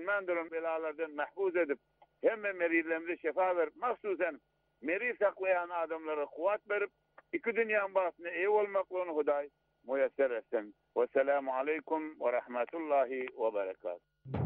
iman durum belalardan mahfuz edip hem meridlerimize şefa verip mahsusen merid saklayan adamlara kuvvet verip iki dünyanın bahsine ev olmaklığını Huday müyesser etsin. Vesselamu aleyküm ve rahmetullahi ve berekatuhu.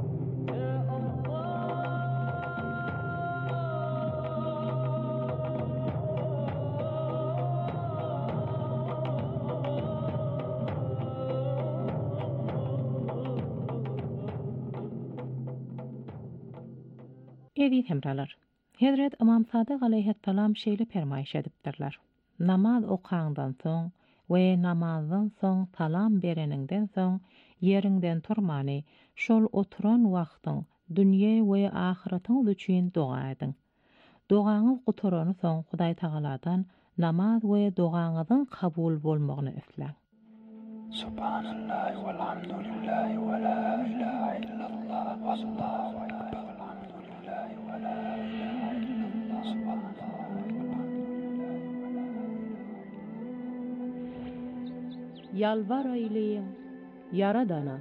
Edit hemralar. Hazret İmam Sadık aleyhisselam şeýle fermaýş edipdirler. Namaz okaňdan soň we namazdan soň salam bereniňden soň ýeriňden turmany, şol oturan wagtyň dünýe we ahiretyň üçin dua ediň. Duaňyz guturany soň Hudaý Tagaladan namaz we duaňyzyň kabul bolmagyny isleň. Subhanallah walhamdulillah wa la ilaha illallah wallahu akbar. Yalvar eyleyin Yaradana.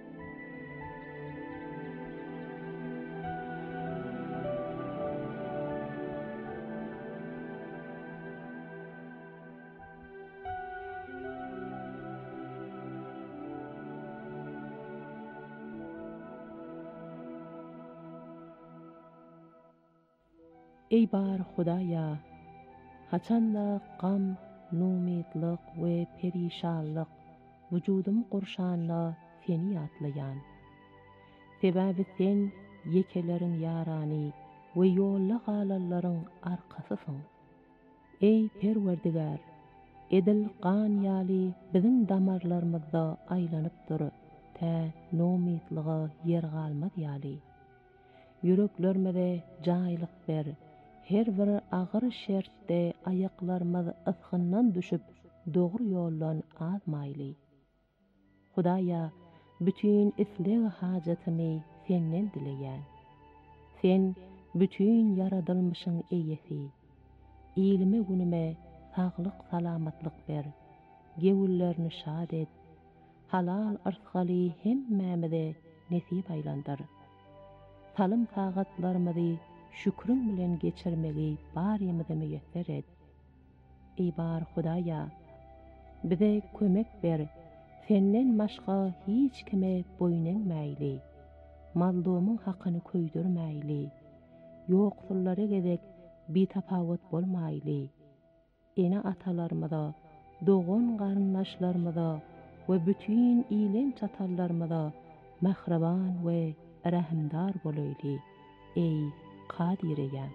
Ey bar Hudaýa, haçanda gam, numidlik we perişanlyk wujudum gurşanla seni ýatlaýan. Sebäbi sen yekeleriň ýarany we ýolly galalaryň arkasysyň. Ey Perwerdigar, edil gan ýaly biziň damarlarymyzda aýlanyp dur, tä numidliga ýer galmaz ýaly. Yüreklerimize jaýlyk ber. Her bir agyr şertde ayaklarymyz ısgyndan düşüp dogry ýoldan azmaýly. Hudaýa, bütün isleg hajatymy senden dileýän. Sen bütün yaradylmışyň eýesi. Ilmi günüme saglyk salamatlyk ber. Gewüllerini şad et. Halal arzgaly hemmämize nesip aýlandyr. Salym sagatlarymyzy şükrün bilen geçirmegi barýymyzy müýesser et. Ey bar Hudaýa, bize kömek ber. Senden başga hiç kime boýunmaýly. Mazlumyň hakyny köýdürmäýli. Ýoksullary gezek bitapawut bolmaýly. Ene atalarymyza, dogan garyndaşlarymyza we bütün ilen çatallarymyza mahraban we rahimdar bolayly. Ey Kadireye.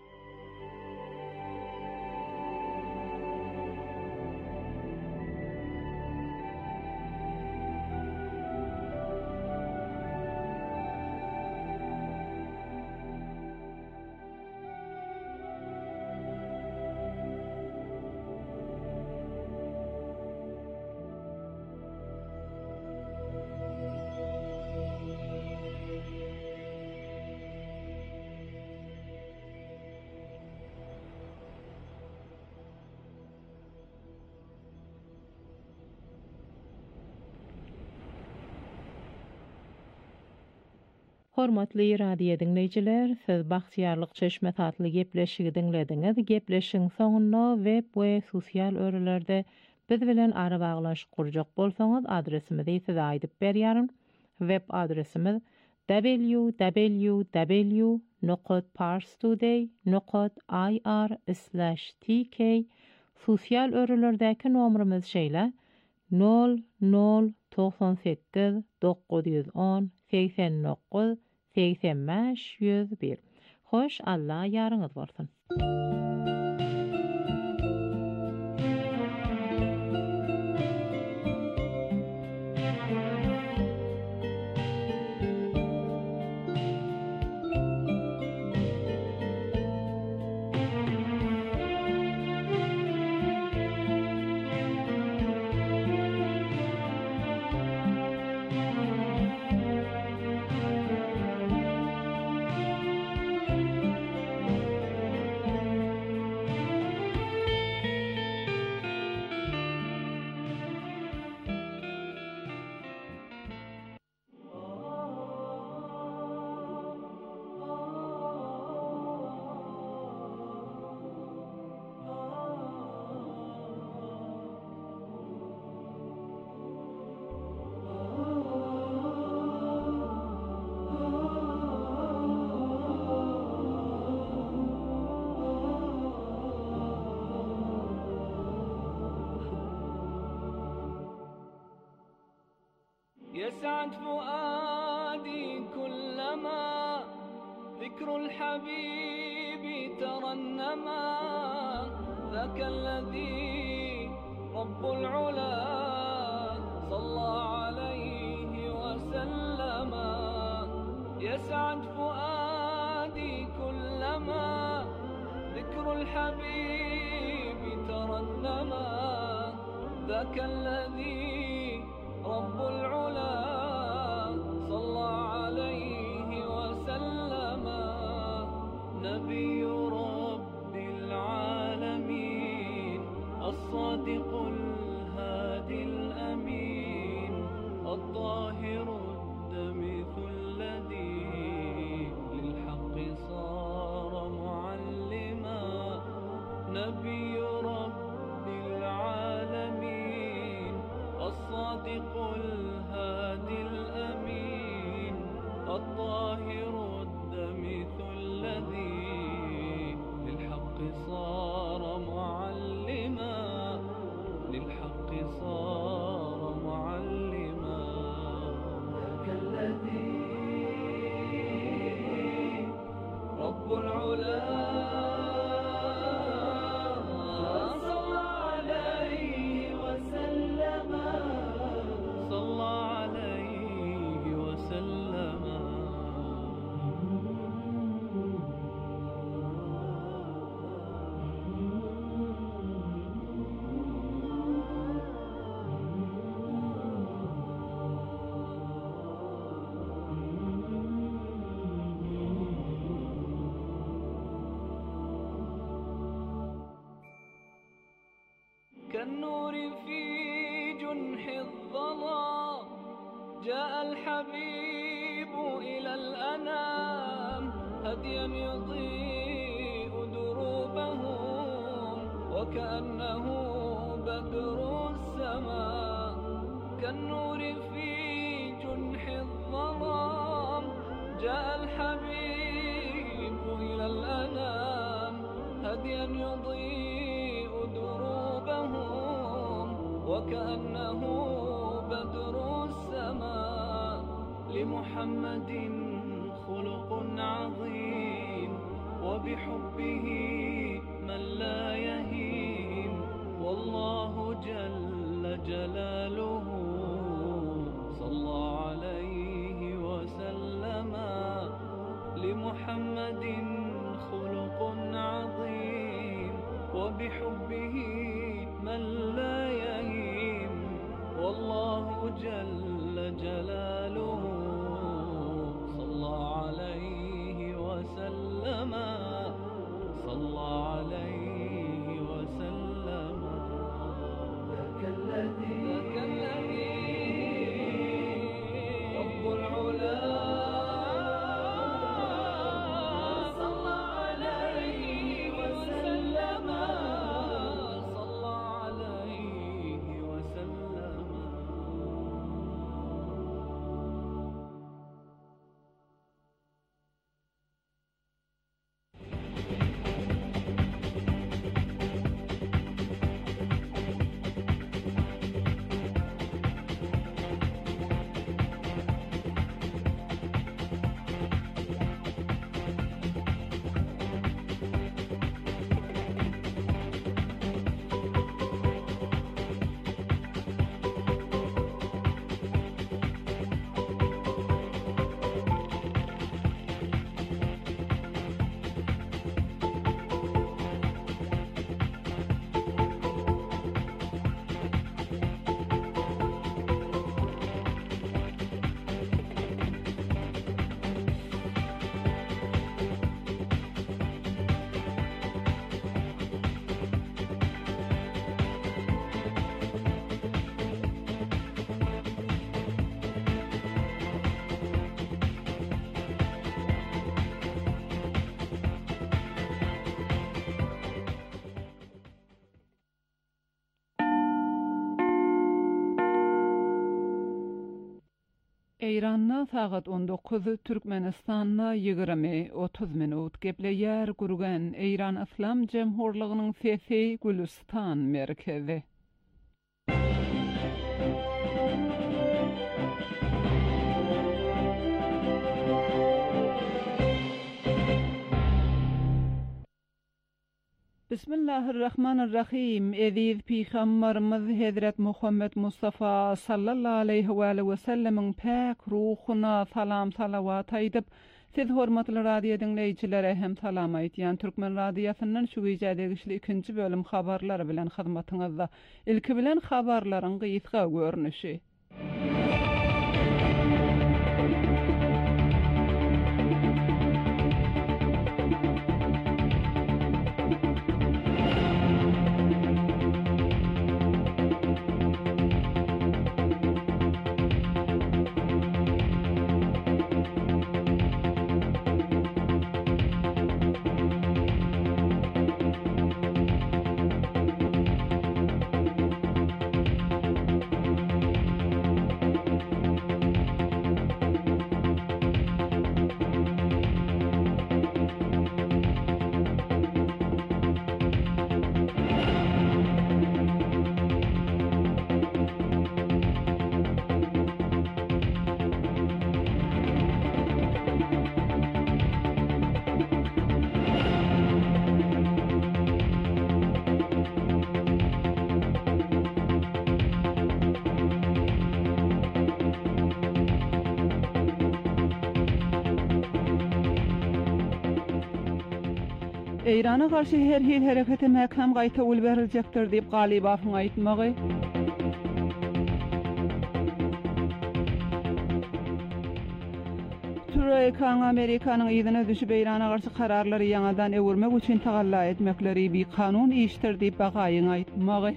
Hormatly radio dinleyijiler, siz Bagtyarlyk Çeşme tatly gepleşigi dinlediňiz. Gepleşiň soňunda web we sosial örelerde biz bilen ara baglaşyk gurjak bolsaňyz adresimizi size aýdyp berýärem. Web adresimiz www.parstoday.ir/tk. Sosial örelerdäki nomerimiz şeýle 0098 910 89 85 101. Hoş, Allah ýarıňyz bolsun. يسعد فؤادي كلما ذكر الحبيب ترنما ذاك الذي رب العلا صلى عليه وسلم يسعد فؤادي كلما ذكر الحبيب ترنما ذاك الذي رب العلا صلى عليه وسلم نبي رب العالمين الصادق الهادي الأمين الطاهر الدمث الذي للحق صار معلما نبي رب العالمين الصادق الهادي الأمين الطاهر الدمث الذي للحق صار معلما للحق صار معلما ذاك الذي رب العلا صلى عليه وسلم صلى عليه وسلم كالنور في جنح الظلام جاء الحبيب إلى الأنام هديا يضيء دروبهم وكأنه بدر السماء كالنور في جنح الظلام جاء الحبيب إلى الأنام هديا يضيء دروبهم وكأنه بدر السماء لمحمد خلق عظيم وبحبه من لا يهيم والله جل جلاله صلى عليه وسلم لمحمد خلق عظيم وبحبه من لا يهيم والله جل جلاله صلى عليه وسلم صلى عليه وسلم ذاك الذي رب العلا صلى عليه وسلم صلى عليه وسلم Eýranna sagat 19, Türkmenistanna 20-30 minut gepleýär gurgan Eýran Islam Jemhurlygynyň Sesi Gülistan merkezi. Bismillahirrahmanirrahim. Eziz Peygamberimiz Hazret Muhammed Mustafa sallallahu aleyhi ve sellemin pek ruhuna salam salavat aýdyp, siz hormatly radio dinleýijilere hem salam aýdýan Türkmen radiosynyň şu güýjäde gişli ikinji bölüm habarlary bilen hyzmatyňyzda. Ilki bilen habarlaryň gysga görnüşi. Eýrana garşy her hil hereket etmek hem gaýta ul beriljakdyr diýip Galibawyň aýtmagy. Türkiýe Amerikanyň ýygyna düşüp Eýrana garşy kararlary ýangadan öwürmek üçin tagalla etmekleri bir kanun iştir diýip bagaýyň aýtmagy.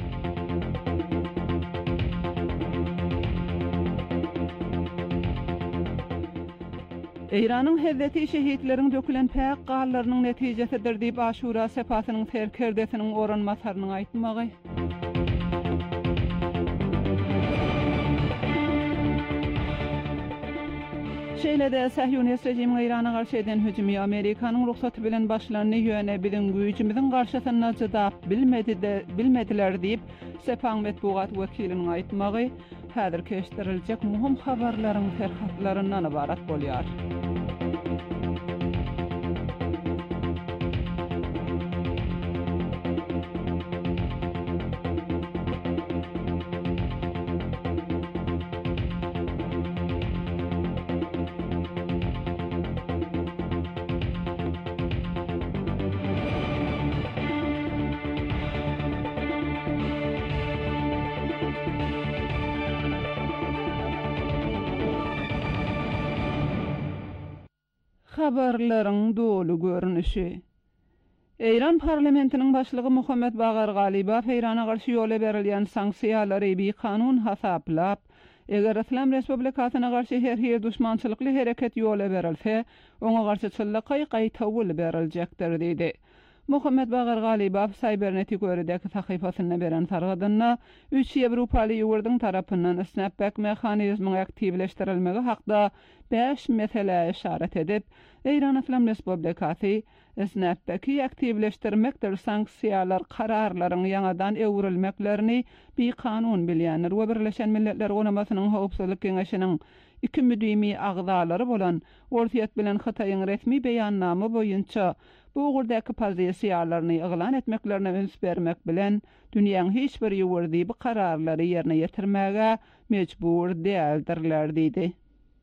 Eýranyň Hazreti şehitleriniň dökülen päk gallarynyň netijesidir diýip Aşura sepatynyň serkerdesiniň oranmasarynyň aýtmagy. Şeýle-de Sahyonist rejimiň Eýrana garşy eden hüjümi Amerikanyň ruhsaty bilen başlanyny ýöne biziň güýjümiziň garşysyna jydap bilmediler diýip Sepan metbuat wekiliniň aýtmagy. Häzir keşdiriljek muhim habarlaryň terhatlaryndan ibarat bolýar. Habarlaryň dolu görnüşi. Eýran parlamentiniň başlygy Muhammed Bagar Galibaw Eýrana garşy ýola berilýän sanksiýalary bir kanun hasaplap, eger İslam Respublikasyna garşy her hil düşmançylykly hereket ýola berilse, oňa garşy çyllakay gaýta ul beriljakdyr diýdi. Muhammed Bagar Galibaw Cybernetik öredeki sahypasyna beren sargadyna 3 Ýewropaly ýurdyň tarapyndan snapback mexanizmyny aktivleşdirilmegi hakda 5 mesele işaret edip, Eýran İslam Respublikasy snapbacky aktivleşdirmekdir sanksiýalar kararlaryň ýangadan öwürilmeklerini bir kanun bilýänler we Birleşen Milletler Gonamasynyň Howpsuzlyk Keňeşiniň iki müdimi agzalary bolan Ortiýat bilen Hataýyň resmi beýannamy boýunça bu ugurdaky pozisiýalaryny ýylan etmeklerine öns bermek bilen dünýäň hiç bir ýurdy bu kararlary ýerine ýetirmäge mecbur däldirler diýdi.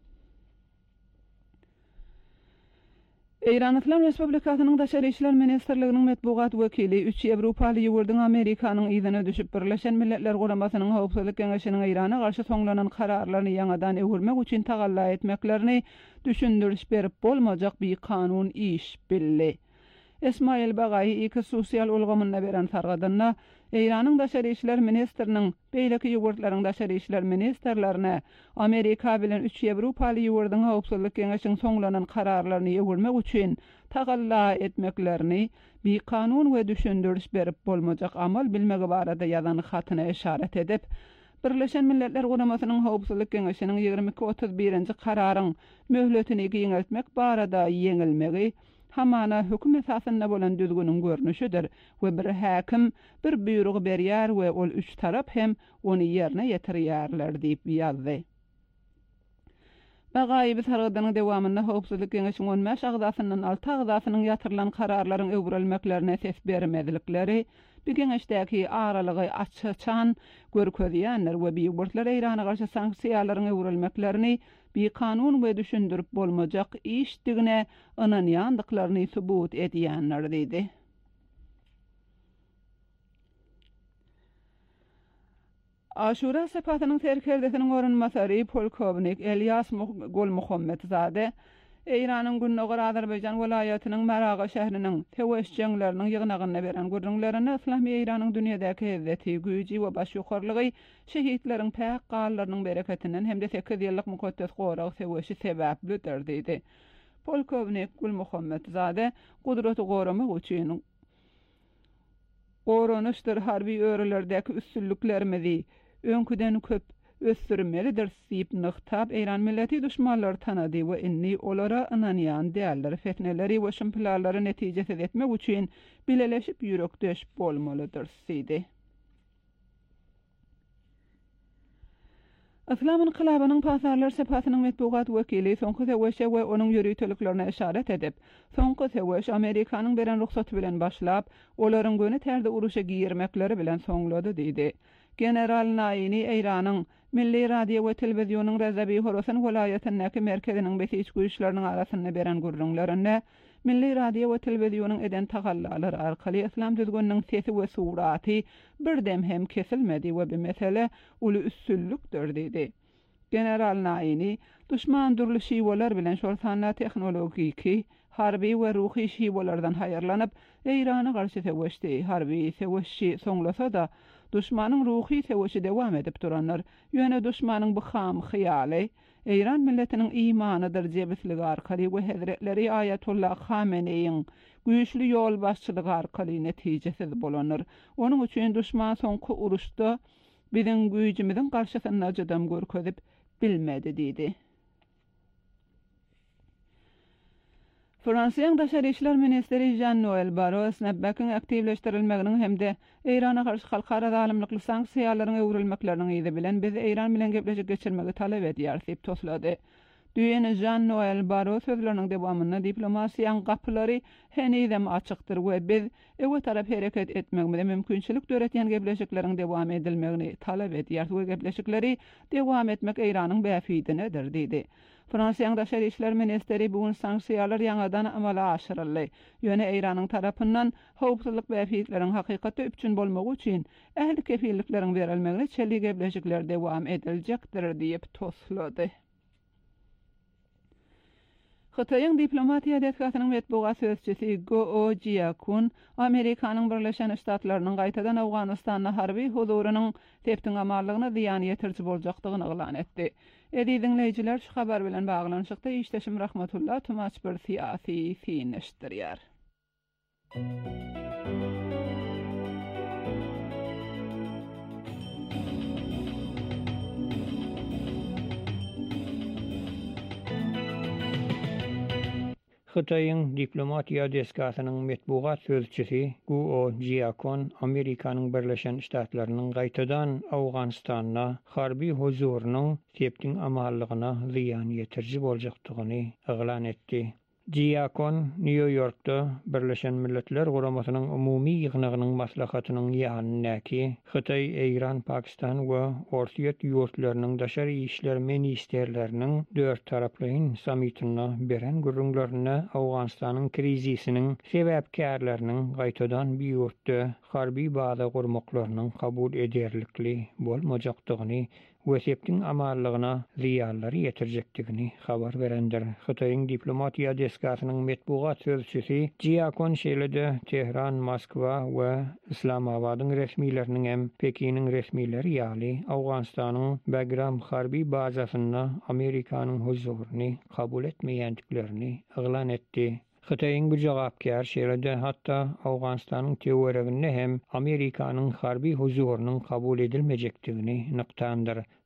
Eýran İslam Respublikasynyň Daşary işler ministrliginiň metbuat wekili 3 Ýewropaly ýurdyň Amerikanyň ýygyna düşüp Birleşen Milletler Gonamasynyň Howpsuzlyk Keňeşiniň Eýrana garşy soňlanan kararlaryny ýangadan öwürmek üçin tagalla etmeklerini düşündiriş berip bolmajak bir kanun iş bildi. Esmail Bagay iki sosial ulgamyna beren sargadyna Eýranyň Daşary işler ministriniň beýleki ýurtlaryň daşary işler ministrlerine Amerika bilen 3 Ýewropaly ýurdyň Howpsuzlyk Keňeşiniň soňlanan kararlaryny öwürmek üçin tagalla etmeklerini bir kanun we düşündiriş berip bolmajak amal bilmegi barada ýazan hatyna işaret edip, Birleşen Milletler Gonamasynyň Howpsuzlyk Keňeşiniň 2231-nji kararyň möhletini giňeltmek barada ýeňilmegi hamana höküm esasında bolan düzgünün görnüşüdür we bir häkim bir buyrug berýär we ol üç tarap hem onu ýerine ýetirýärler diýip ýazdy. Bagaýy sargydynyň dewamynda howpsuzlyk geňeşiniň 15 agdasynyň 6 agdasynyň ýatyrlan kararlaryň öwrelmeklerine ses bermedilikleri, bir geňeşdäki aralygy aççan görkezýänler we biýurtlar Eýrana garşy sanksiýalaryň öwrelmeklerini bir kanun we düşündirip bolmajak iş digine ynanýandyklaryny subut edýänler diýdi. Aşura sepatynyň terkerdesiniň orunmasary polkownik Elias Golmuhammedzade Eýranyň Günnogor Azerbaýjan welaýatynyň Maraga şäheriniň teweşjeňleriniň ýygnagyna beren gurrunlaryny Islamy Eýranyň dünýädäki izzeti, güýji we başýukarlygy şehitleriň päk gallarynyň bereketinden hemde 8 ýyllyk mukaddes gorag teweşi sebäplidir diýdi. Polkownik Golmuhammedzade gudraty goramak üçin goranışdyr harby örelerdäki üstünliklerimizi öňküden köp ösürmelidir diýip nyktab Eýran milleti düşmanlary tanady we inni olara ynanýan dälleri, fetneleri we şympylary netijesi etmek üçin bileleşip ýürekdeş bolmalydyr diýdi. Islam inqilabynyň pasarlar sepatynyň metbugat wekili soňky teweşe we onuň ýürüýteliklerine işaret edip, soňky teweş Amerikanyň beren ruhsaty bilen başlap, olaryň göni terde uruşa giyirmekleri bilen soňlady diýdi. General Naini Eýranyň Milli Radio we Telewizionyň Rezabi Horasan welaýatynyň merkeziniň besiç güýçleriniň arasynda beren gurrunlaryny Milli Radio we Telewizionyň eden tagallar arkaly islam düzgünniň sesi we suraty birdem hem kesilmedi we bu mesele uly üstünlükdir diýdi. General Naini düşman durly şiweler bilen şol sanly tehnologiki, harby we ruhy şiwelerden haýyrlanyp Eýrana garşy teweşdi. Harby teweşi soňlasa da düşmanyň ruhy teweşi dewam edip duranlar ýöne düşmanyň bu ham hyýaly Eýran milletiniň imanydyr jebisligi arkaly we Hazretleri Ayatullah Khameneiň güýçli ýol başçylygy arkaly netijesiz bolanlar. Onuň üçin düşman soňky uruşda biziň güýjimiziň garşysyna ajadam görkezip bilmedi diýdi. Fransiýanyň daşary işler ministri Jean-Noël Barrot snapback'yň aktivleşdirilmeginiň hemde Eýrana garşy halkara zalymlykly sanksiýalaryň öwrülmekleriniň ýyly bilen biz Eýran bilen gepleşik geçirmegi talap edýär diýip toslady. Düýeni Jean-Noël Barrot sözleriniň dewamynda diplomasiýanyň gapylary henizem açykdyr we biz ewe tarap hereket etmegimize mümkinçilik döretýän gepleşikleriň dewam edilmegini talap edýär we gepleşikleri dewam etmek Eýranyň bäfidinedir diýdi. Fransiýanyň daşary işler ministeri bugun sanksiýalar ýangadan amala aşyryldy. Ýöne Eýranyň tarapyndan howpsuzlyk bäfitleriň hakykatda üçin bolmagy üçin ähli kefillikleriň berilmegine çelik gepleşikler dewam ediljekdir diýip toslady. Xitoyň diplomatiýa detgatynyň metbugat sözçüsi Go Jiakun Amerikanyň Birleşen Ştatlarynyň gaýtadan Awganystanda harby huzurunyň tepdiň amallygyna ziýan ýetirji boljakdygyny elan etdi. Dinleyijiler şu habar bilen baglanyşykda işleşim rahmatullah tumaç bir siýasy fiňeşdirýär. Xitoyň diplomatiýa detgatynyň metbugat sözçüsi Go Jiakun Amerikanyň Birleşen Ştatlarynyň gaýtadan Awganystana harby huzurunyň tepdiň amallygyna ziýan ýetirji boljakdygyny elan etdi. Jiakun New York'ta Birleşen Milletler Guramasynyň umumy ýygnagynyň maslahatynyň ýanyndäki Xitoy, Eýran, Pakistan we Orsiýet ýurtlarynyň daşary işler ministerleriniň dört taraply sammityna beren gurrunlaryna Awganystanyň krizisiniň sebäpkärleriniň gaýtadan bir ýurtda harby baza gurmaklarynyň kabul ederlikli bolmajakdygyny we sepdiň amallygyna ziýanlary ýetirjekdigini habar berendir. Xitoyň diplomatiýa detgatynyň metbugat sözçüsi Jiakun şeýlede Tehran, Moskwa we Islamabadyň resmiýleriniň hem Pekiniň resmiýleri ýaly Awganystanyň Bagram harby bazasyna Amerikanyň huzuruny kabul etmeýändiklerini elan etdi. Xitoyň bu jogapkär şeýlede hatda Awganystanyň teoreginde hem Amerikanyň harby huzurunyň kabul edilmejekdigini nyktandyr.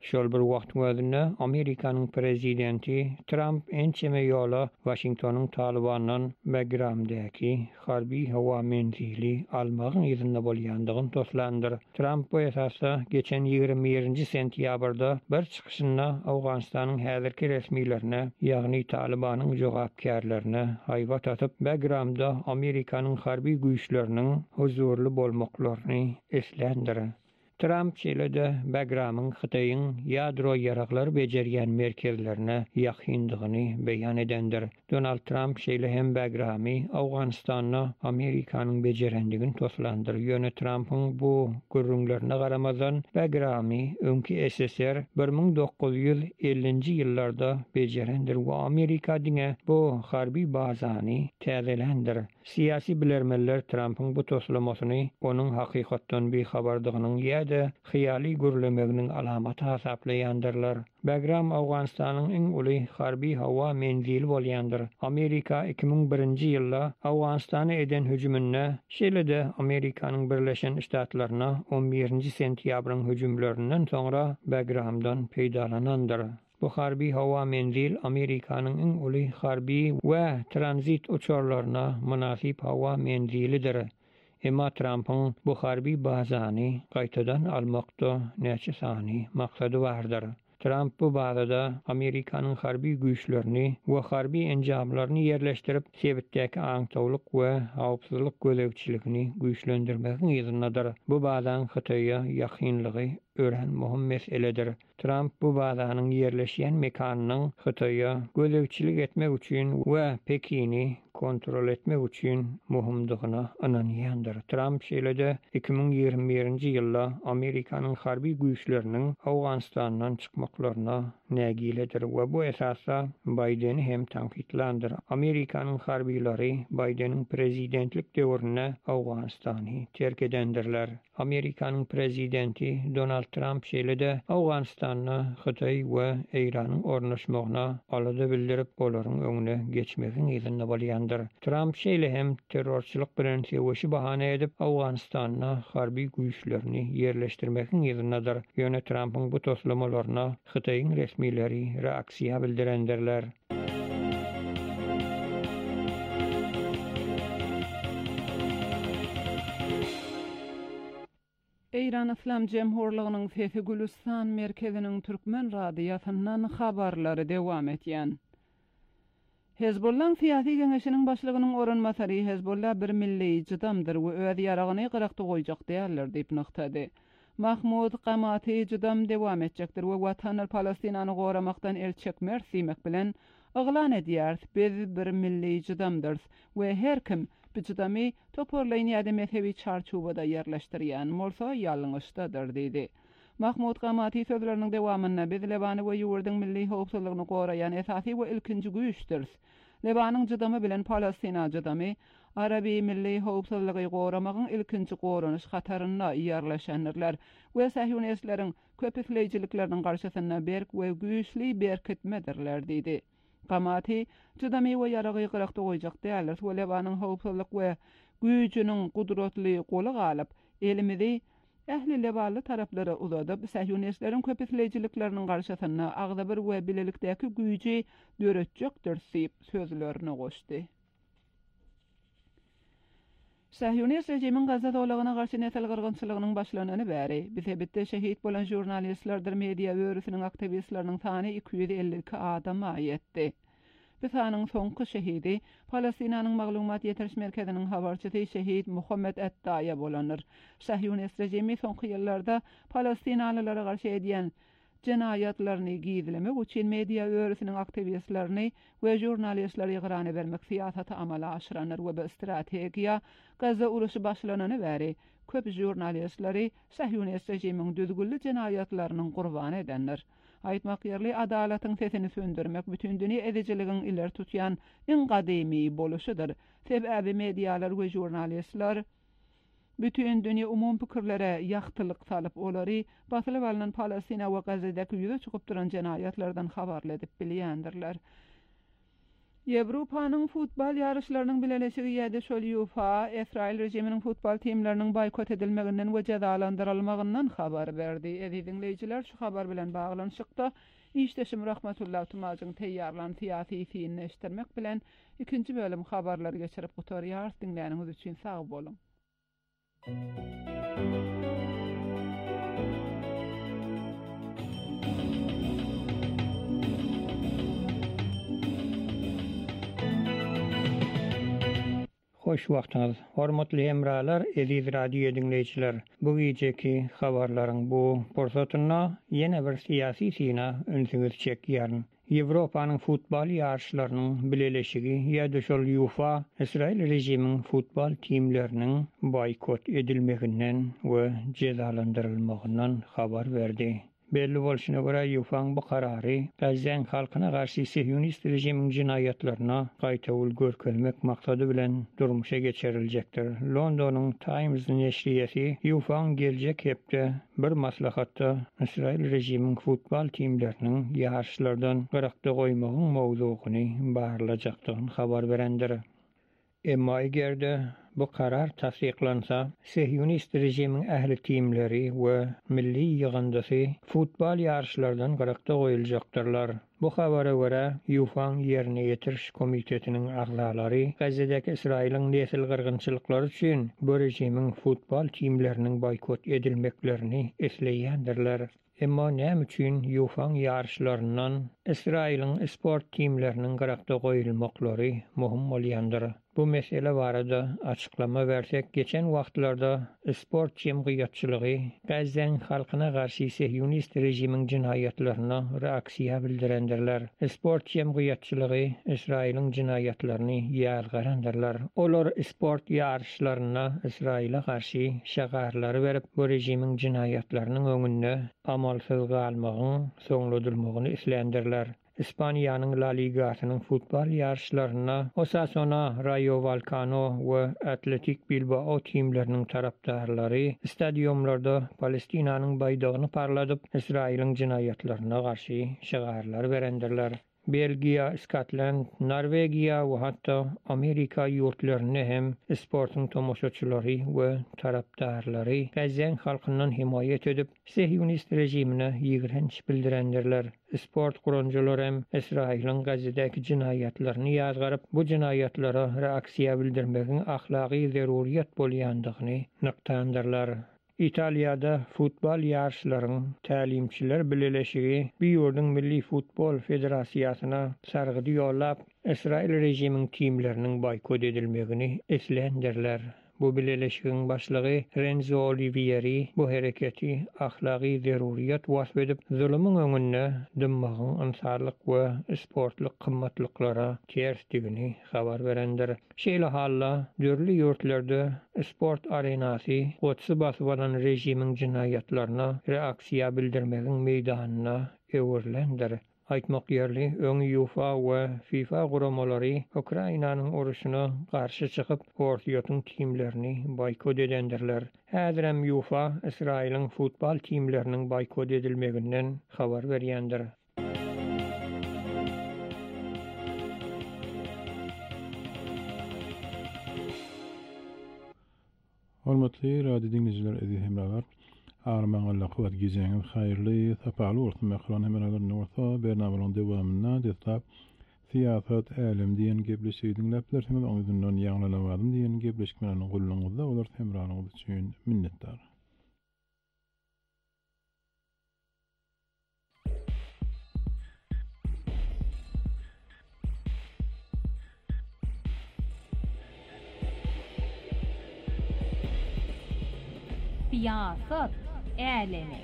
Şol bir wagt gözünde Amerikanyň prezidenti Trump ençeme ýola Washingtonyň Talibandan Bagramdäki harby hawa menzili almagyň ýerinde bolýandygyny toslandyr. Trump bu esasda geçen 21 sentýabrda bir çykyşynda Awganistanyň häzirki resmiýetlerine, ýagny Talibanyň jogapkärlerine haýbat atyp Bagramda Amerikanyň harby güýçleriniň huzurly bolmaklaryny eslendir. Trump şeýle-de Bagramyň Hytaýyň ýadro ýaraklar bejerýän merkezlerine ýakyndygyny beýan edendir. Donald Trump şeýle hem Bagramy Awganistanyna Amerikanyň bejerendigini toslandyr. Ýöne Trumpyň bu gürrüňlerine garamazdan Bagramy öňki SSR 1950-nji ýyllarda bejerendir we Amerika diňe bu harby bazany täzelendir. Siyasi bilermeler Trump'ın bu toslamasyny onun hakykatdan bir habardygynyň ýa-da hyýaly görlemeginiň alamaty hasaplaýandyrlar. Bagram Awganistanyň iň uly harby hawa menzili bolýandyr. Amerika 2001-nji ýylda Awganistana eden hüjümine, şeýle-de Amerikanyň Birleşen Ştatlaryna 11-nji sentýabryň hüjümlerinden soňra Bagramdan peýdalanandyr. Bu harby hawa menzil Amerikanyň iň uly harby we transit uçarlaryna münasip hawa menzilidir. Emma Trump'ın bu harby bazany gaýtadan almakda näçe sany maksady bardyr. Trump bu barada Amerikanyň harby güýçlerini we harby enjamlaryny ýerleşdirip, sebitdäki aňtawlyk we hawpsuzlyk gözegçiligini güýçlendirmegiň ýerinadyr. Bu bazaň Hytaýa ýakynlygy ören muhim meseledir. Trump bu bazanyň ýerleşýän mekanynyň Hytaýa gözegçilik etmek üçin we Pekini kontrol etmek üçin muhimdygyna inanýandyr. Trump şeýle-de 2021-nji ýylda Amerikanyň harby güýçleriniň Awganistandan çykmaklaryna nägiledir we bu esasda Bideni hem tankitlandyr. Amerikanyň harbiýlary Bideniň prezidentlik döwrüne Awganistany terk edendirler. Amerikanyň prezidenti Donald Trump şeýle-de Awganistanyna Hytaý we Eýranyň ornaşmagyna alada bildirip, olaryň öňüne geçmegiň ýerinde bolýandyr. Trump şeýle hem terrorçylyk bilen sewişi bahane edip Awganistanyna harby güýçlerini ýerleşdirmegiň ýerinadyr. Ýöne Trump'yň bu toslamalaryna Hytaýyň resmiýetleri reaksiýa bildirendirler. Eýran Islam Jemhurlygynyň Sesi Gülistan merkeziniň türkmen radiýasyndan habarlary dewam etýän. Hezbollah siyasi geňeşiniň başlygynyň oranmasary Hezbollah bir milli jydamdyr we öz ýaragyny gyraqda goýjak diýerler diýip nyktady. Mahmud Qamaty jydam dewam etjekdir we Watan Palestinany goramakdan el çekmer simek bilen aglan edýär. Biz bir milli jydamdyr we her kim bu jydamy toporlaýan ýa-da mezhebi çarçubada ýerleşdirýän bolsa ýalňyşdadyr diýdi. Mahmud Qamaty sözleriniň dewamynda biz Lebany we ýurduň milli howpsuzlygyny goraýan esasy we ilkinji güýçdir. Lebanyň jydamy bilen Palestina jydamy Arabi milli howpsuzlygy goramagyň ilkinji goranyş hataryna ýerleşendirler we Sahyunistleriň köpüsleýijilikleriniň garşysyna berk we güýçli berkitmedirler diýdi. Qamaty jydamy we ýaragy gyraqda goýjak diýerler we Lebanyň howpsuzlyk we güýjüniň gudratly goly galyp elimizi ähli lebaly taraplara uzadyp Sahyunistlerin köpüsleýijilikleriniň garşysyna agda bir we bilelikdäki güýji döretjekdir diýip sözlerini goşdy. Sahyunist rejimiň Gaza dowlagyna garşy nesel gyrgynçylygynyň başlanany bäri bizebitde şehit bolan jurnalistlerdir media wörüsiniň aktivistleriniň sany 252 adama ýetdi. Bizanyň soňky şehidi Palestinanyň maglumat ýeteriş merkeziniň habarçysy şehit Muhammed Attaya bolanır. Sahyunist rejimi soňky ýyllarda Palestinalylara garşy edýän jenayatlaryny gizlemek üçin media wörüsiniň aktivistlerini we jurnalistleri ýygyrany bermek siýasaty amala aşyranır we bu strategiýa Gaza uruşy başlanany bäri köp jurnalistleri Sahyunist rejimiň düzgünli jenayatlarynyň gurbany edenler. Aýtmak ýerli adalatyň sesini söndürmek bütün dünýä edejiligiň iler tutýan iň gadymy boluşydyr. Sebäbi medialar we jurnalistler bütün dünýä umum pikirlere ýagtylyk salyp olary basylyp alynan Palestina we Gazadaky ýüze çykyp duran jenayatlardan habarly edip bilýändirler. Ýewropanyň futbol ýarışlarynyň bilelesigi ýa-da şol UEFA, Israil rejiminiň futbol teamleriniň boykot edilmeginden we jazalandyrylmagyndan habar berdi. Dinleýijiler, şu habar bilen baglanyşykda işdeşim Rahmetullah Tumazyň teýýarlan syýasy fiýini eşitdirmek bilen ikinji bölüm habarlary geçirip gutarýar. Dinläniňiz üçin sag bolun. Hoş wagtyňyz. Hormatly hemralar, eziz radio dinleýijiler. Bu geceki habarlaryň bu porsatyna ýene bir syýasy syna öňsüňiz çekýärn. Ýewropanyň futbol ýarşlarynyň bilelesigi ýa-da şol UEFA, Israil rejiminiň futbol teamleriniň boykot edilmeginden we jazalandyrylmagyndan habar berdi. Belli bolşuna görä UEFA'nın bu karary Gazzeň halkyna garşy Sihionist rejimiň jinayatlaryna gaýta görkezmek maksady bilen durmuşa geçiriljekdir. Londonyň Times neşriýeti UEFA'nın geljek hepde bir maslahatda Israil rejimiň futbol teamleriniň ýarşlardan gyraqda goýmagyň mowzugyny barlajakdygyny habar berendir. Emma egerde bu karar tasdiqlansa, Sihionist rejimiň ähli teamleri we milli ýygyndysy futbol ýarşlardan gyraqda goýuljaktyrlar. Bu habara görä UEFA'nın ýerine ýetiriş komitetiniň agzalary Gazze'deki İsrail'in nesil gyrgynçylyklary üçin bu rejimiň futbol teamleriniň boykot edilmeklerini esleýändirler. Emma näme üçin UEFA'nın ýarşlaryndan İsrail'in sport teamleriniň gyraqda goýulmaklary muhim bolýandyr. Bu mesele barada açıklama versek, geçen wagtlarda sport jemgyýatçylygy Gazzeň halkyna garşy Sihionist rejimiň jinayatlaryna reaksiýa bildirendirler. Sport jemgyýatçylygy Israil'in jinayatlaryny ýalgarandirler. Olar sport ýarşlaryna Israil'a garşy şagarlary berip, bu rejimiň jinayatlarynyň öňünde amalsyz galmagyň soňladylmagyny islendirler. İspaniýanyň La Ligasynyň futbol ýarşlaryna Osasuna, Rayo Vallecano we Athletic Bilbao teamleriniň tarapdarlary stadiumlarda Palestinanyň baýdagyny parladyp, Israil'in jinayatlaryna garşy şagarlar berendirler. Belgiya, Skotland, Norvegiya we hatda Amerika ýurtlaryny hem sportyň tomoşaçylary we tarapdarlary Gazzeň halkyndan himayet edip, Sihionist rejimine ýigrenç bildirendirler. Sport guranjylary hem Israil'in Gazze'däki jinayatlaryny ýazgaryp, bu jinayatlara reaksiýa bildirmegiň ahlaky zeruriýet bolýandygyny nykdandyrlar. İtalyada futbol ýarşlarynyň tälimçiler bilelesigi bir ýurdun milli futbol federasiýasyna sargydy ýollap, Israil rejimiň teamleriniň boykot edilmegini eslendirler. Bu bilelesigiň başlygy Renzo Olivieri bu hereketi ahlaky zeruriýet wasp edip, zulümüň öňünde dymmagyň ansarlyk we sportlyk kymmatlyklara tersdigini habar berendir. Şeýle halla dürli ýurtlarda sport arenasy gotsy basylan rejimiň jinayatlaryna reaksiýa bildirmegiň meýdanyna öwürlendir. Aýtmak ýerli, öň UEFA we FIFA guramalary Ukrainanyň uruşyna garşy çykyp, ortaýatyň teamlerini boykot edendirler. Häzir hem UEFA Israil'in futbol teamleriniň boykot edilmeginden habar berýändir. Hormatly radio dinleyijiler, eziz hemralar. Armaňyla quwat gizeňiz haýyrly, sapagly bolsun. Mehran hemralar norsa bernamalaryň dowamyna destap siýasat älim diýen gepleşigi dinläpler. Hem oňuzdan ýaňlanamadym diýen gepleşmelerini gulluňyzda olar hemranyňyz üçin minnetdar. Siyasat älemi.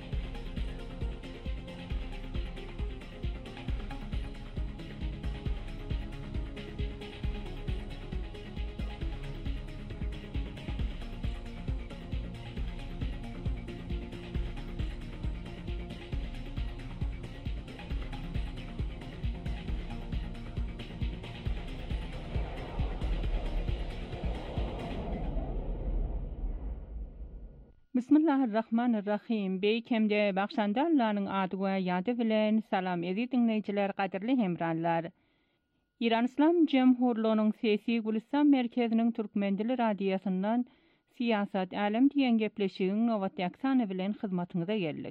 Bismillahirrahmanirrahim. Beýkemde bagşandarlaryň ady we ýady bilen salam edi dinleýijiler, gaderli hemranlar. İran İslam Cemhurluğu'nun sesi Gülistan merkezinin Türkmendili radiyasından siyasat alem diyen gepleşiğin Novat Yaksana bilen hizmatınıza geldik.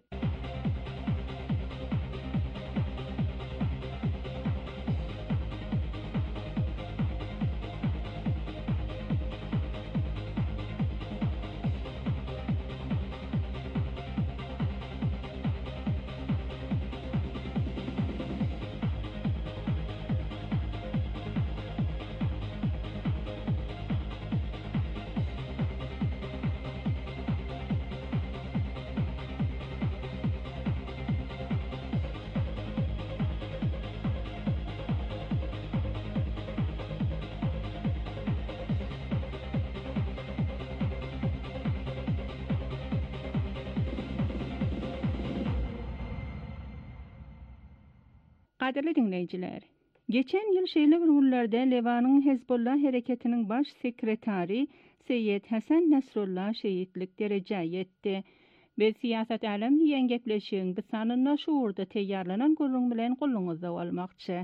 Qadirli dinleyiciler, geçen yıl şeýle bir günlerde Levanyň Hezbollah hereketiniň baş sekretari Seyyed Hasan Nasrullah şehitlik derejä ýetdi. Biz siyasat alem diýen gepleşigiň bu sanyna şu urda teýýarlanan gurrun bilen gulluňyzda bolmakçy.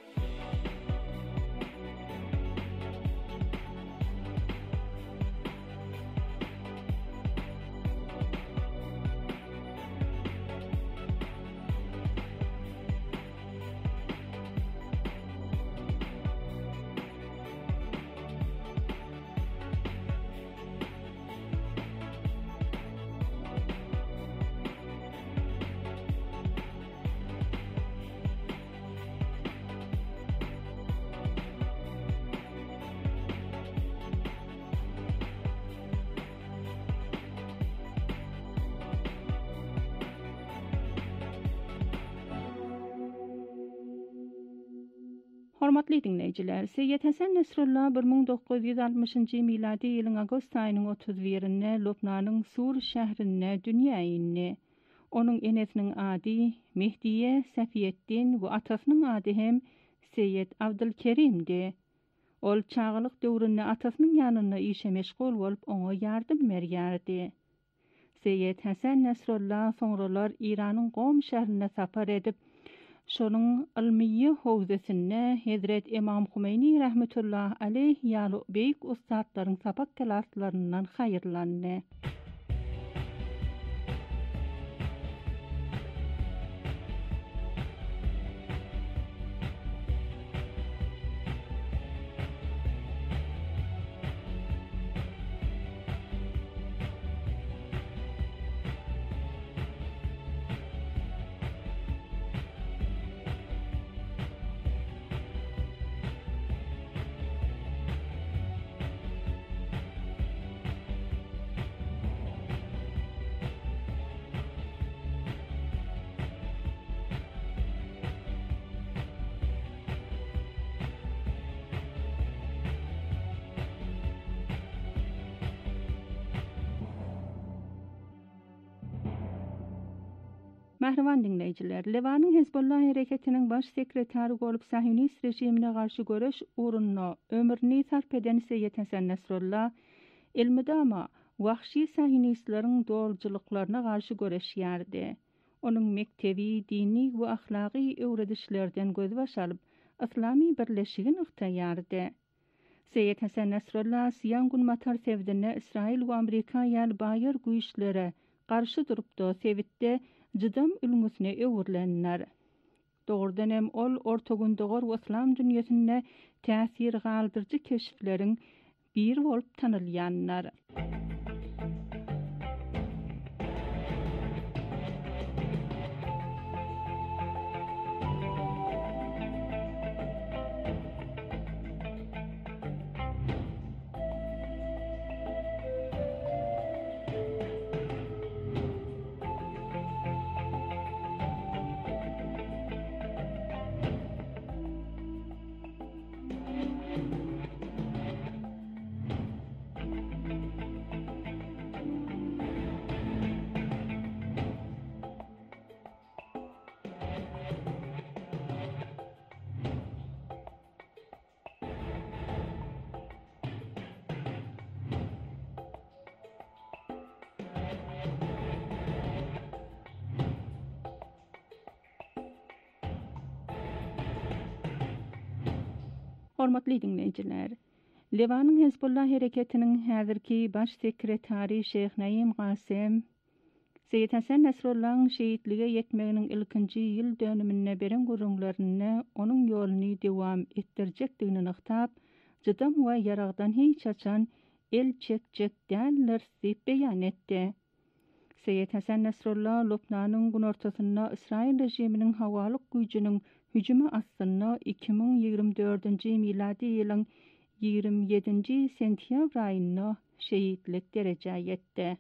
Hormatly dinleýijiler, Seyyed Hasan Nasrullah 1960-njy miladi ýylyň agost aýynyň 31-nde Lubnanyň Sur şäherinde dünýä indi. Onuň enesiniň ady Mehdiye Safiyeddin we atasynyň ady hem Seyyed Abdulkerimdi. Ol çağlyk döwründe atasynyň ýanyna işe meşgul bolup oňa ýardym berýärdi. Seyyed Hasan Nasrullah soňralar Iranyň Qom şäherine sapar edip şonuň ilmiýe howzasyna Hazret Imam Humeyni rahmetullah aleyh ýaly beýik ustadlaryň sapak klaslarynyň haýyrlandy. Mähriban dinleýijiler, Levanyň Hezbollah hereketiniň baş sekretary bolup Sahyonist rejimine garşy göreş urunyna ömrüni sarp eden Seyyed Hasan Nasrullah ilmidama wahşy Sahyonistlaryň doljulyklaryna garşy göreşýärdi. Onuň mektebi, dini we ahlaky öwredişlerden gözbaş alyp islamy birleşigini yktaýardy. Seyyed Hasan Nasrullah Siyan gün matar sevdine Israil we Amerika ýaly baýar güýçlere garşy durupdy, sebitde jydam ülgüsine öwürlenler. Dogrudan hem ol ortogundagor we islam dünýäsinde täsir galdyrjy keşifleriň bir bolup tanylýanlar. Hormatly dinleyijiler, Levanyň Hezbollah hereketiniň häzirki baş sekretary Şeyh Naim Qasem Seyyid Hasan Nasrullah'ın şehitlige yetmeginiň ilkinji ýyl dönümine beren gurulmaryna onuň ýoluny dewam etdirjekdigini nyktap, jydam we ýaragdan hiç açan el çekjek däller diýip beýan etdi. Seyyid Hasan Nasrullah Lubnanyň günortasynda Israil rejiminiň hawalyk güýjüniň hüjümi astyna 2024-nji miladi ýylyň 27-nji sentýabr aýynda şehitlik derejä ýetdi.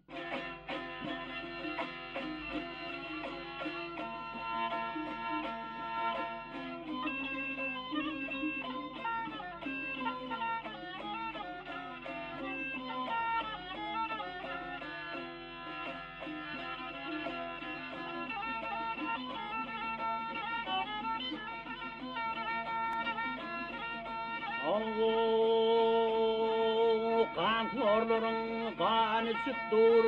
Kankorlaryň gany sütdur,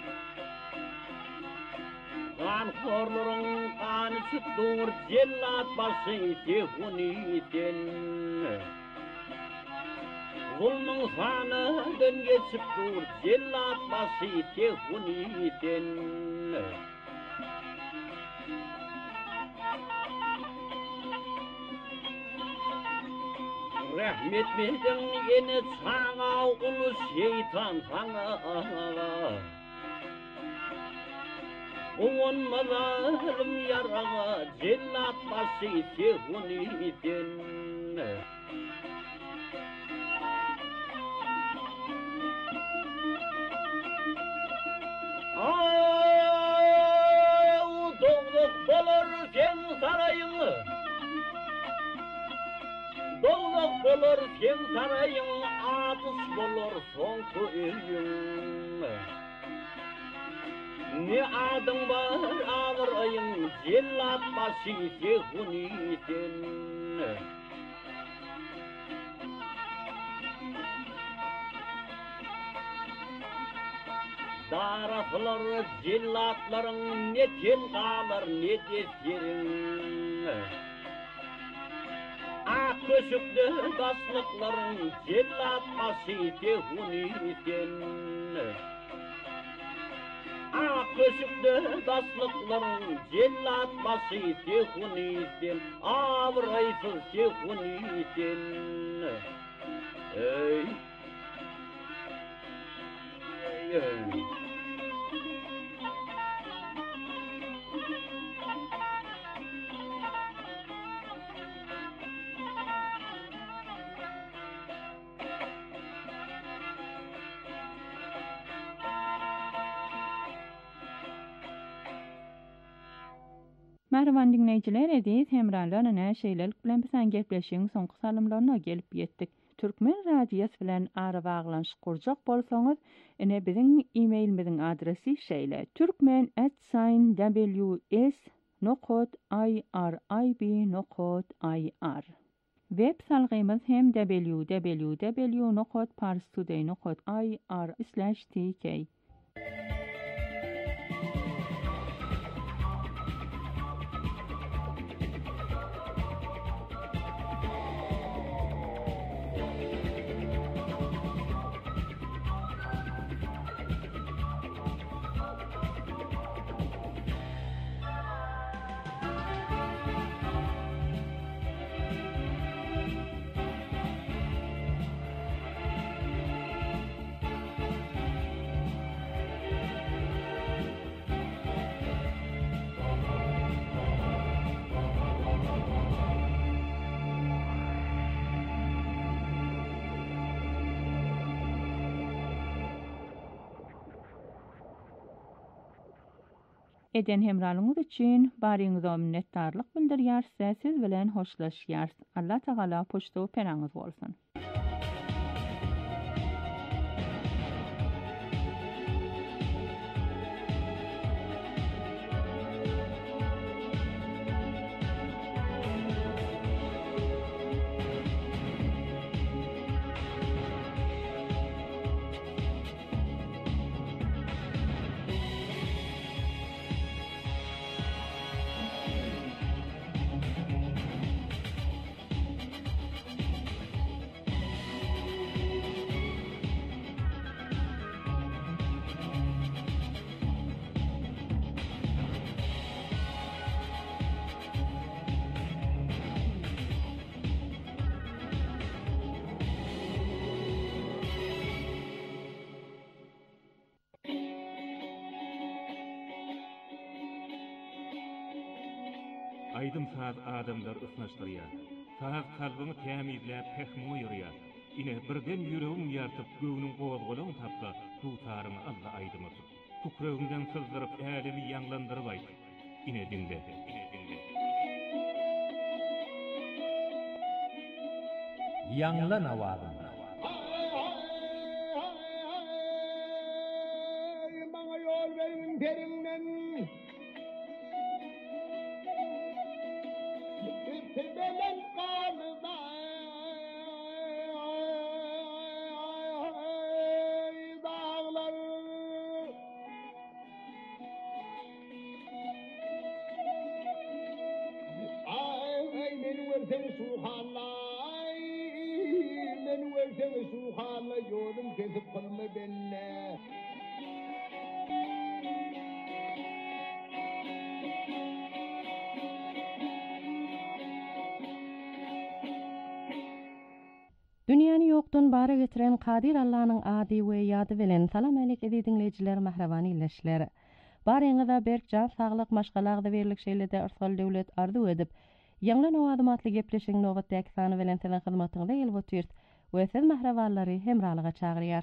kankorlaryň gany sütdur, jellat başy tehuniten. Zulmyň sanydan geçipdur, jellat başy tehuniten. Rahmet mehden ene saňa ulu şeytan saňa. Oňon mazalym yaraga jellat başy tehuniten. Dogdog bolar sen saraýyň. Dogdog bolar sen saraýyň, atys bolar soňky öýüň. Ne adyň bar ağır aýyň, jellat başy tehuniten. Daraflar jellatlaryň ne tel galar ne deseriň. Köşükli daslıklaryň jellat başy tehuniten. Köşükli daslıklaryň jellat başy tehuniten. Awraýsyz tehuniten. Ey Merhaban dinleyijiler, edis hemrarlaryna şeýlelik bilen bilen gepleşiň soňky salymlaryna gelip ýetdik. Türkmen radiýasy bilen ara baglanyş kurjak bolsaňyz, ene biziň e-mailimiziň adresi şeýle: turkmen@ws.irib.ir. Web salgymyz hem www.parstoday.ir/tk. Eden hemralyňyz üçin baryňyza minnetdarlyk bildirýär, siz bilen hoşlaşýar. Allah Taala poşta peraňyz bolsun. aydym saat adamlar ısnaşdyrýar. Sağ kalbyny tämizläp pehmi ýürýär. Ine birden ýüregim ýartyp göwnüň gowazgolagyny tapsa, tutarmy Allah aýdymy. Tukragymdan sızdyryp älimi ýanglandyryp aýt. Ine dinle. Ýanglan awazym. Maňa ýol berin perinden. Belen qalyda. Dağlar. Ay men wersen subhanallah. Men wersen subhanallah ýolum kesip kılma benne. Dünýäni ýokdan bara getiren Kadir Allah'nyň ady we ýady bilen salam alek edi dinleýijiler, mahrabany illeşler. Baryňyza berk jan saglyk maşgalagda berlik şeýlede arsal döwlet arzu edip, ýanglan awazym atly gepleşiň nowatdaky sany bilen senden hyzmatyňda gelip we siz mahrabanlary hemralyga çagyrýar.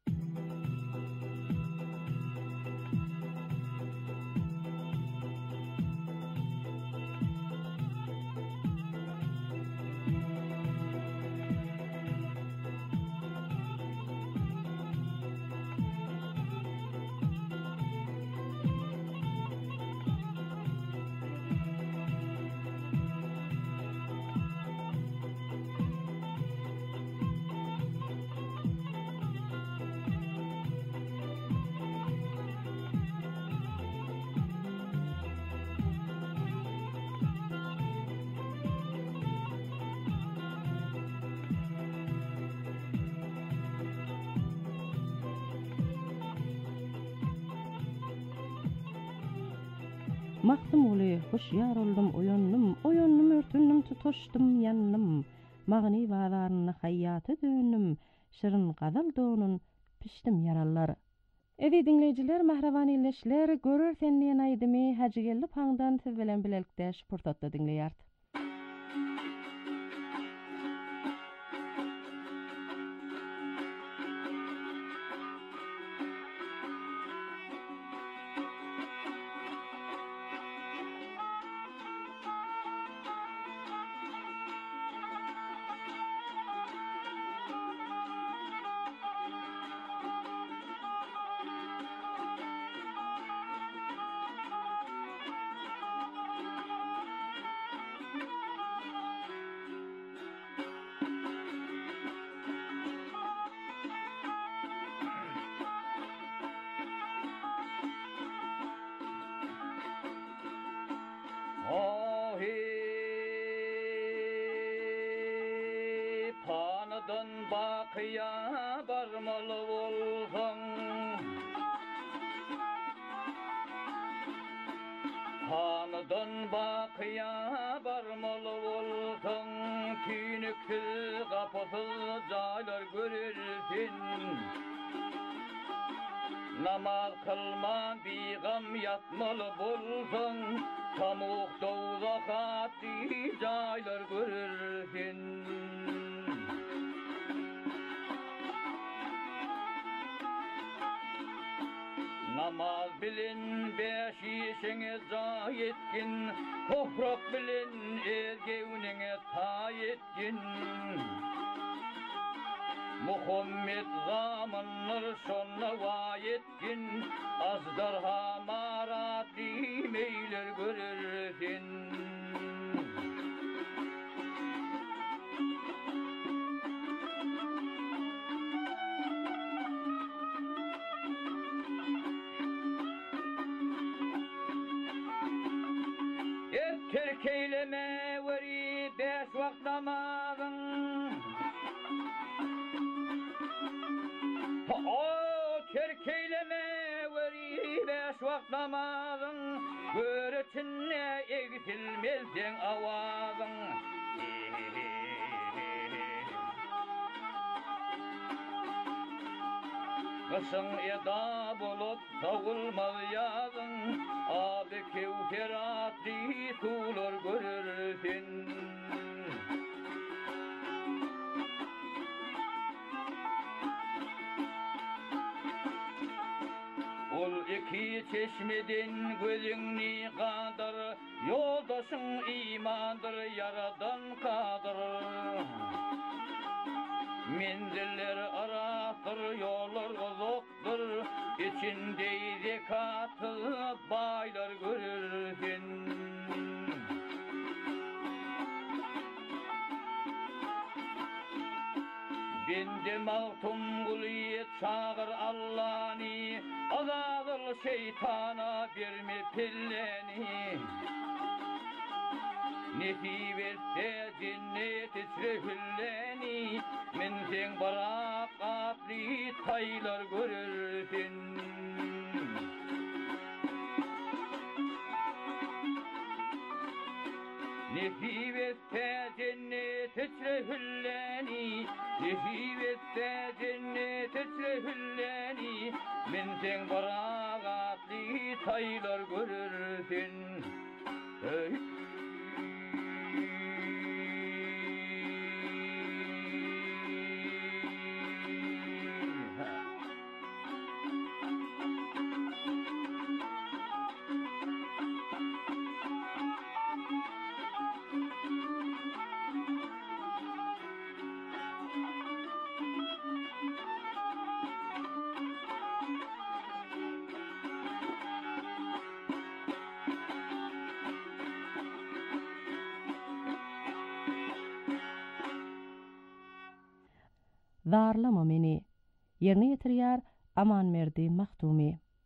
Maksum uly, hoşyar oldum, oyonnum, örtünnüm, tutuşdum, yannym. Magny bazarına haýaty döndüm, şirin gazal donun, pişdim yarallar. Edi dinleýijiler, mahrabany illeşler, görür sendiň aýdymy Hacı geldi paňdan siz bilen bilelikde şpurtatda dinleýär. Panadan bakıya barmalı olsan, panadan bakıya barmalı olsan, tüynüksüz kapısız caylar görürsün. Namaz kılma biğam yatmalı bolsan, pamuk dozak atı caylar görürsün. Namaz bilin beş işine zay etkin, toprak bilin ergevnine tay etkin. Muhammed zamanlar şonna vay etkin, azdar hamarati meyler görürsün. Terkeyleme veri beş vakt namazın, terkeyleme veri beş vakt namazın, öğretinle egsilmezden avazın. Kısın eda bolup tavulmaz yazın, abi kevferatli tuğlar görürsün. Ol iki çeşmedin gözüni kadar, yoldaşın imandır, yaradan kadır. Menziller araktır, yollar uzakdır, içinde zekatı baylar görürsün. Bende mağtum kuliyet çağır Allah'ni, azadıl şeytana verme pilleni. Nefi verse cennet içre hülleni, men sen barakatli taylar görürsün. Nefi verse cennet içre hülleni, nefi verse cennet içre hülleni, men sen barakatli taylar görürsün. Hey. Darlama meni. Yerine getirýär Aman Merdi Mahdumi.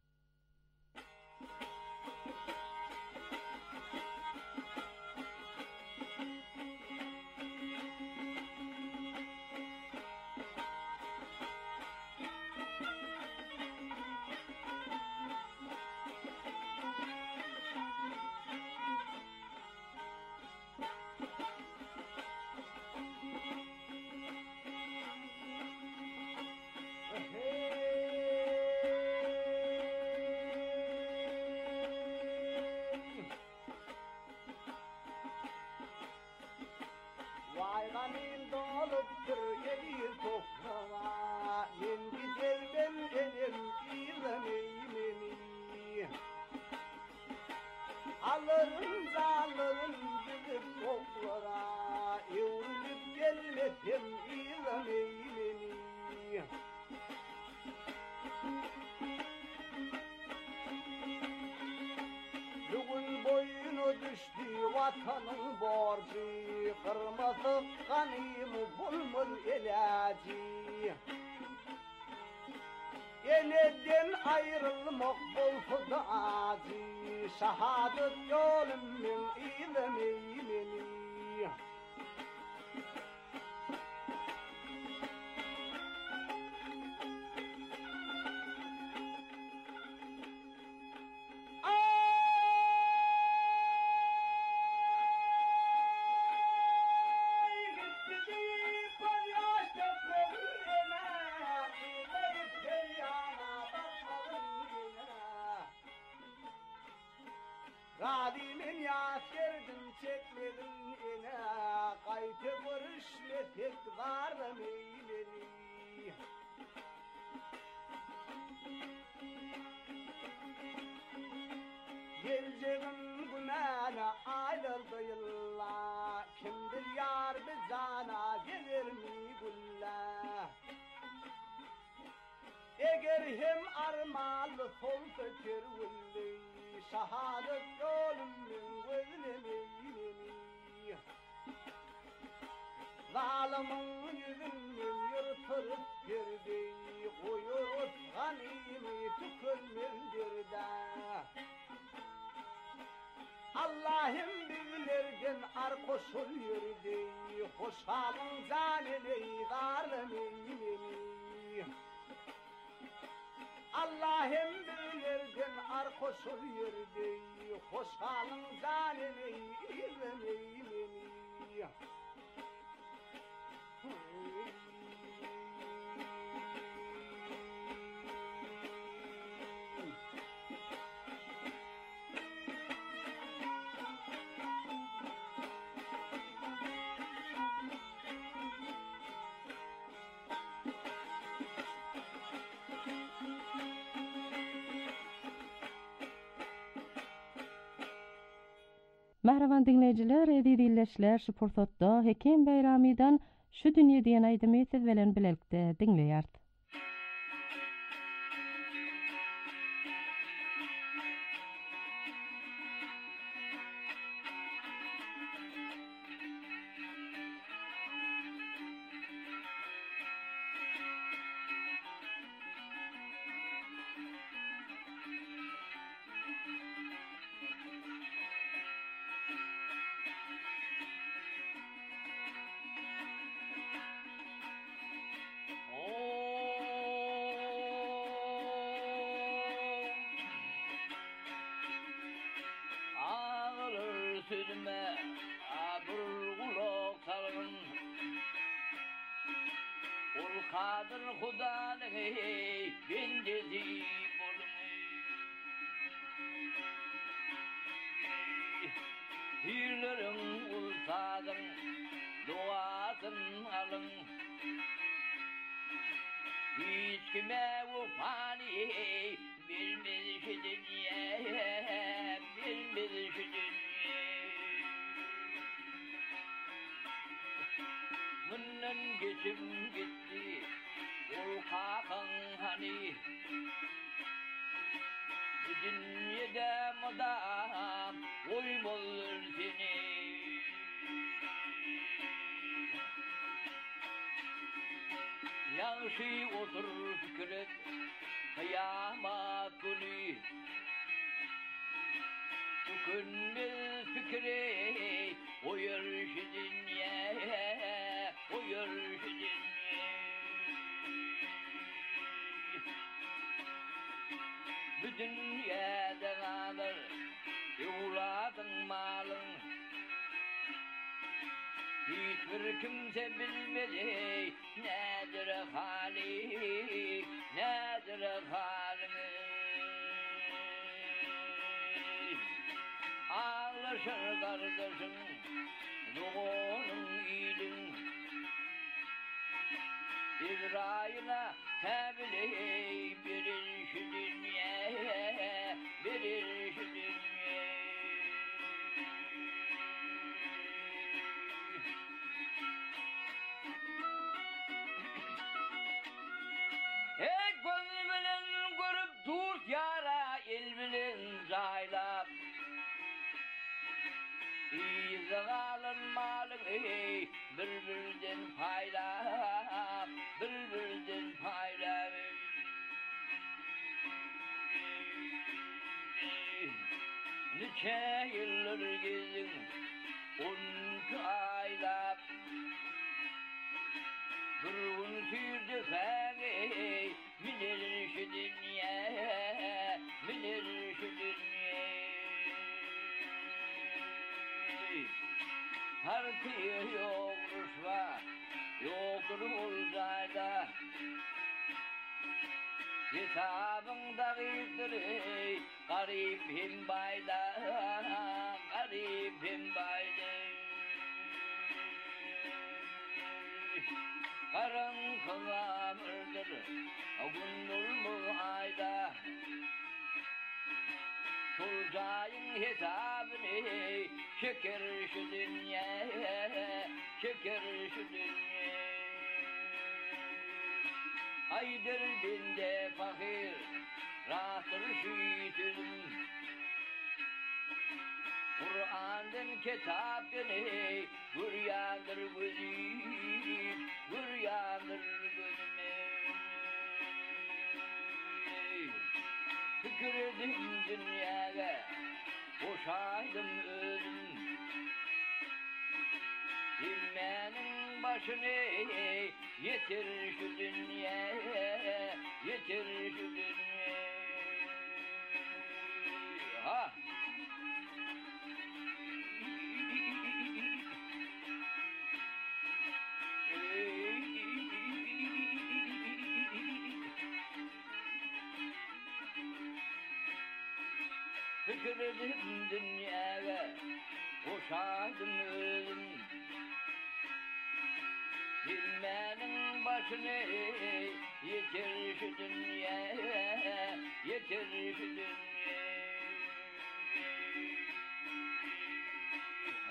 Vayganin doluptur gelir toprağa, men giderben enem izlemeymeni. Alırım zalırım gidip toplara, evrilip gelmesem izlemeymeni. Bugün boynu düştü vatanın borcu, kırmızı kanımı bulmur ilacı. Eleden ayrılmak bolsa da acı, şahadet yolumdan izlemeymeni. Gadimin yaskerdim çekmedin ine, kaytı görüşmesek varım eyleni. Geleceğim günahına ayrıldı yıllar, kimdir yar bizana gelir mi güller? Eger hem armalı sol fikir villi, şahadet yolumdan gözlemeymeni. Zalimin yüzünden yırtırıp girdi, koyur utganimi tükürmüldürde. Allah'ım bizlerden arkoşul yürüdü, hoşalın zanini zalimeymeni. Allah'ım bizlerden arkoşul yürüdü, hoşalın zanini izlemeymeni. Mähraban dinleýijiler, edilýärler şu pursatda Hekim Beýramydan şu dünýe diýen aýdymy siz bilen bilelikde dinleýär. Sözüme burgulok salgın Ol kadir Hudanın bendezi bolun Hirlerin ulsadın duasın alın Hiç kime vufani bilmez şu dünya bilmez şu dünya Bundan geçim gitti ol kakın hani Dünyada madam uymalır seni Yanşı otur fikret kıyamet günü Tükünmez fikri uyur şu dünya uyur şu dünya Bu dünyada kalır evladın malın Hiçbir kimse bilmedi nedir hali nedir halimiz Ağlaşır kardeşim doğunun iyidin İsrail'e tebliğ bilir şu dünyaya bilir şu dünyaya Hey gözü bilen görüp dost yara el bilen zaylap İzgalın malın birbirden payla birbirden payla Nice yıllar gezin 12 aylap Durun sürdü fani bilir şu dünya bilir şu dünya Harpiye yok rüşva yoktur uzayda Hesabında gizdir garip hem bayda garip hem bayda Karın kılamırdır o gündür mu ayda Tulcayın hesabını şeker şu dünya şeker şu dünya Haydır bende fakir rahatır şu yiğitim Kur'an'dan kitaptan güryandır gözüm güryandır gözüme Fikirdim dünyaya boşaydım ölüm Bilmenin başını yetir şu dünyaya yetir şu dünyaya Ha Fikirdim dünyaya boşaydım ölüm Bilmenin başını yetir şu dünyaya yetir şu dünyaya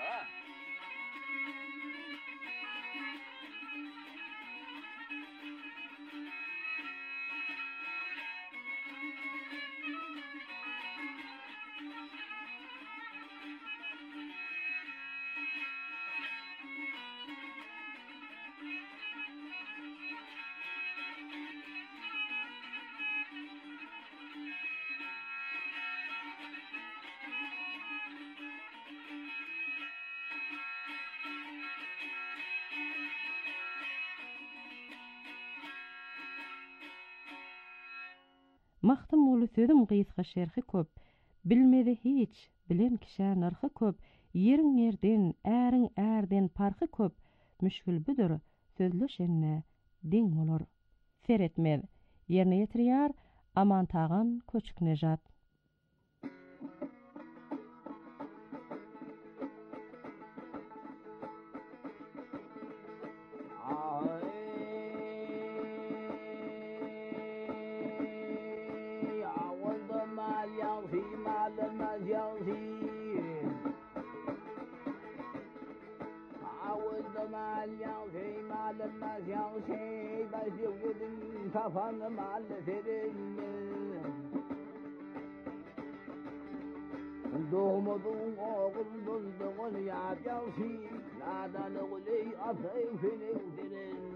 Mahtum ulu södüm gysga şerhi köp, bilmedi hiç, bilen kişä narhy köp, ýeriň ýerden, äriň ärden parhy köp, müşkül büdür, sözleşenne diň bolar. Seretmez, ýerine ýetirýär, aman tagan köçük nejat. Kafanı malleferin doğmadığın oğlun doğun yapyalsi nadanı uley atayım fene uderin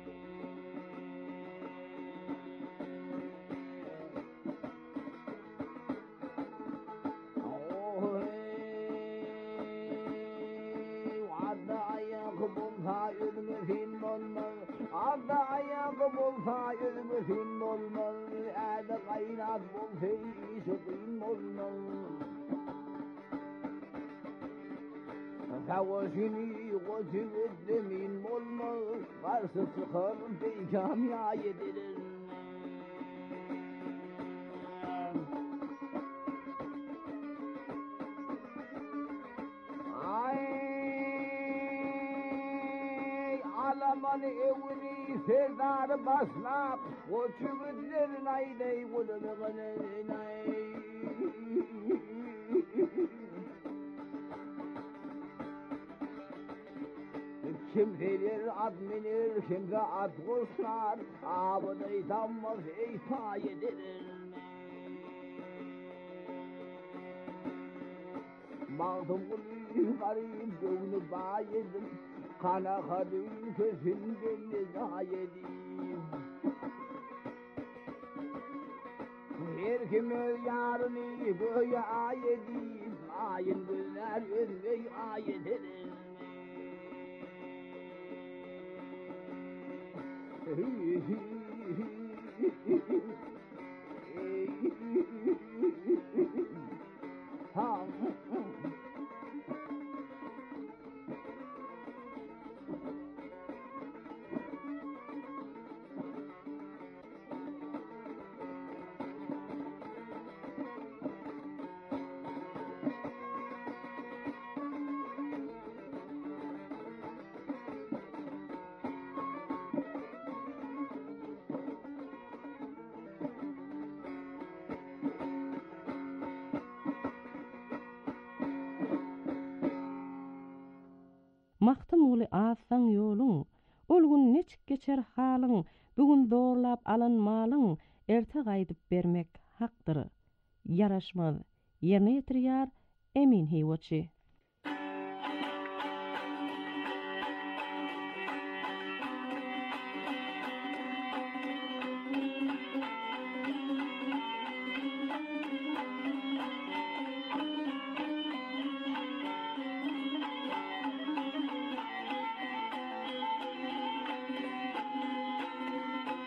Adda ayağı bulsa yüzümüzün olmaz, Ede kaynat bulsa işitin olmaz. Savaşını koçu ödemin olmaz, Karşı sıkar beykam yedirin. Alaman evini serdar baslap, koçu güdlerin aydey kulübüğünün ay. Kim verir ad minir, kimse ad kuşlar, abıday tanmaz eysa yedirin. Mağdum kulü garip gönlü bayedim, Kana kadın közünden nezayedim. Her kim yarını böyle ayedim, Ayın günler ölmeyi ayet ederim. Mahtum uly azsaň ýoluň, ol gün neçik geçer halyň, bugün zorlap alan malyň, erte gaýdyp bermek hakdyr. Yaraşmaz, ýerine ýetirýär Emin Hiwoçy.